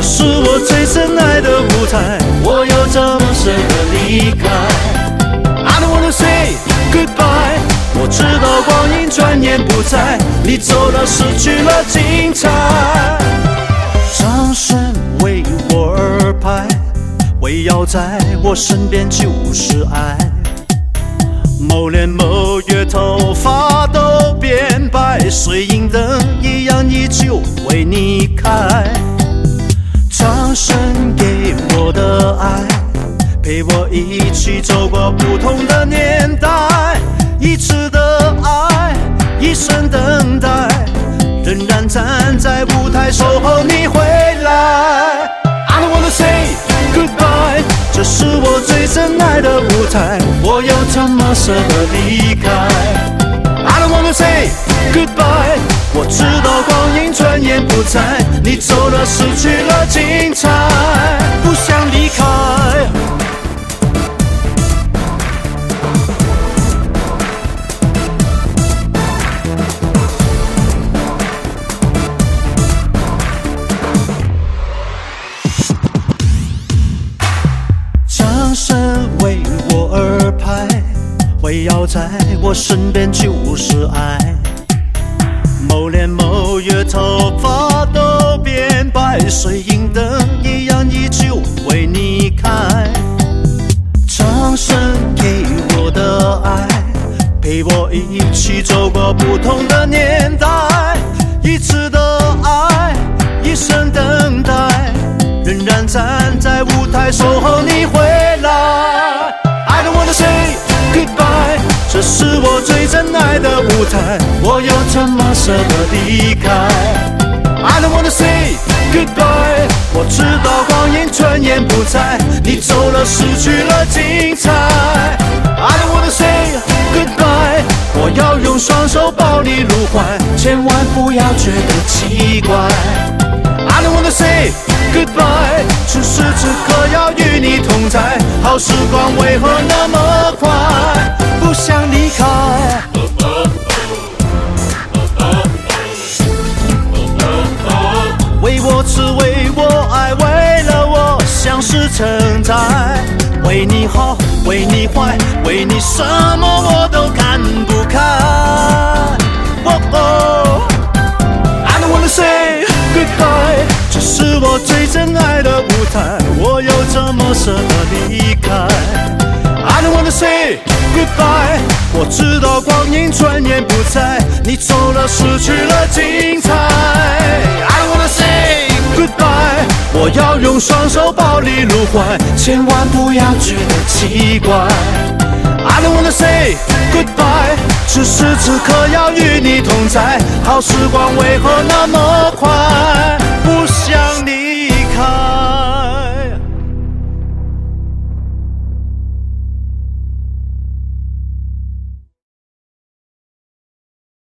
这是我最深爱的舞台，我又怎么舍得离开 ？I don't wanna say goodbye， 我知道光阴转眼不再，你走了，失去了精彩。掌声为我而拍，围绕在我身边就是爱。某年某月，头发都变白，水银灯一样依旧为你开。掌声给我的爱，陪我一起走过不同的年代。一次的爱，一生等待，仍然站在舞台守候你回来。I don't wanna say goodbye， 这是我最深爱的舞台，我又怎么舍得离开 ？I don't wanna say goodbye， 我知道光阴转眼不再，你走了，失去了精彩，不想离开。掌声为我而拍，围绕在我身边就是爱。某年某月，头发都变白，水银灯一样依旧为你开。掌声给我的爱，陪我一起走过不同的年代。一次的爱，一生等待，仍然站在舞台守候你回来。I don't wanna say goodbye， 这是我最真爱的舞台，我又怎么舍得离开 ？I don't wanna say goodbye， 我知道光阴转眼不再，你走了，失去了精彩。I don't wanna say goodbye， 我要用双手抱你入怀，千万不要觉得奇怪。I don't wanna say goodbye， 此时此刻要与你同在，好时光为何那么快，不想离开。为我痴，为我爱，为了我相思成灾，为你好，为你坏，为你什么我都看不开。I don't wanna say goodbye， 这是我最真爱的舞台，我又怎么舍得离开 ？I don't wanna say goodbye， 我知道光阴转眼不再，你走了，失去了精彩。I don't wanna say goodbye， 我要用双手抱你入怀，千万不要觉得奇怪。I don't wanna say goodbye， 此时此刻要与你同在，好时光为何那么快，不想你。